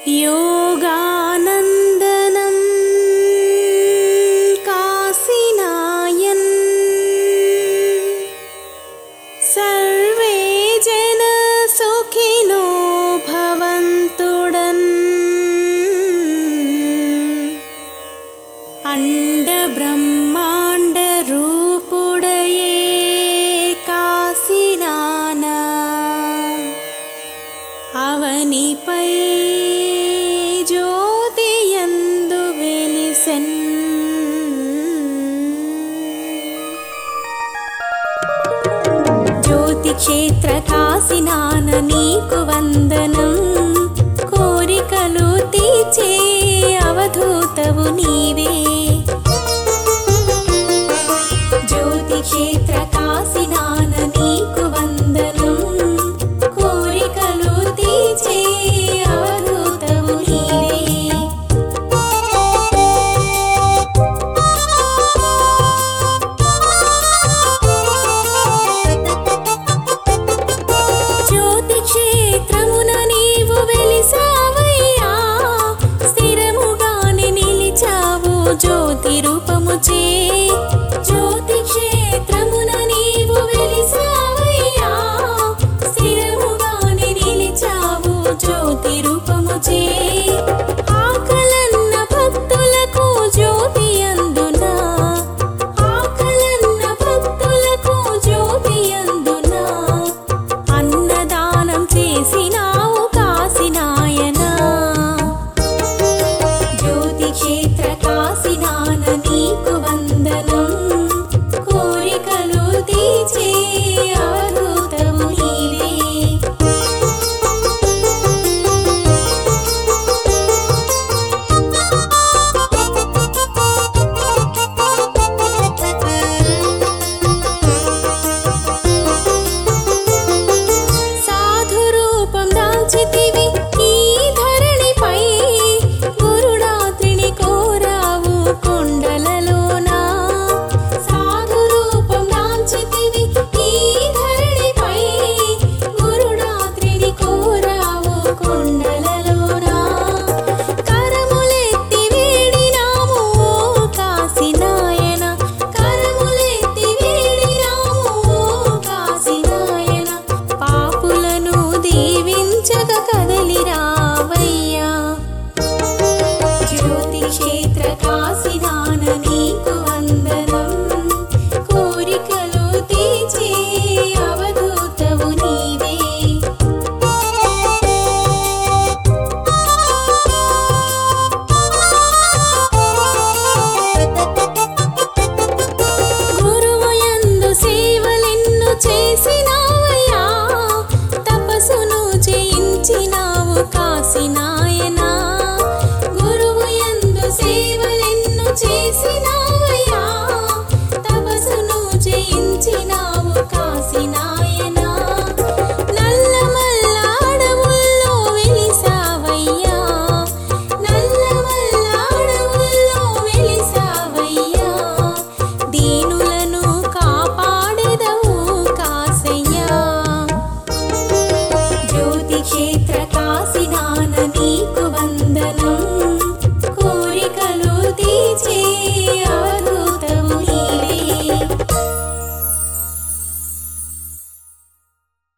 योगानन्दनं काशीनायन् सर्वे जन सुखिनो भवन्तुडन् अंड ब्रह्मांड रूपुडये काशीनाना అవనిపై జ్యోతియందు వెలిసెన్ జ్యోతి క్షేత్ర కాశీనాన నీకు వందనం కోరికలు తీర్చే అవధూతవు నీవే జ్యోతి క్షేత్ర కాశీనాన నీకు వందనం కోరికలు తీర్చే అవధూతవు నీవే జ్యోతి క్షేత్రమున నీవు వెలిసావయ్యా స్థిరముగానే నిలిచావు జ్యోతి రూపముచే జ్యోతి క్షేత్రమున నీవు వెలిసావయ్యా స్థిరముగానే నిలిచావు జ్యోతి రూపముచే ఆకలన్న భక్తులకు జ్యోతి అందునా ఆకలన్న భక్తులకు జ్యోతి అందునా అన్నదానం చేసినావు కాశీనాయనా జ్యోతి క్షేత్ర కాశీనాన నీకు వందనం కోరికలు తీర్చే అవధూతవు నీవే సాధు రూపం దాల్చితివి ఈ ధరణిపై గురురాత్రిని కోరావు కొండలలోనా సాధు రూపం దాల్చితివి ఈ ధరణిపై గురురాత్రిని కోరావు కొండలలోనా కరములెత్తి వేడినాము ఓ కాశీనాయన కరములెత్తి వేడినాము ఓ కాశీనాయన పాపులను దీవించక కదలిరావయ్యా జ్యోతి క్షేత్ర కాశీనాన నీకు వందనం కోరికలు తీర్చే అవధూతవు నీవే గురువుయందు సేవలెన్ను చేసినావయ్యా తపస్సును జయించినావు కాశీనా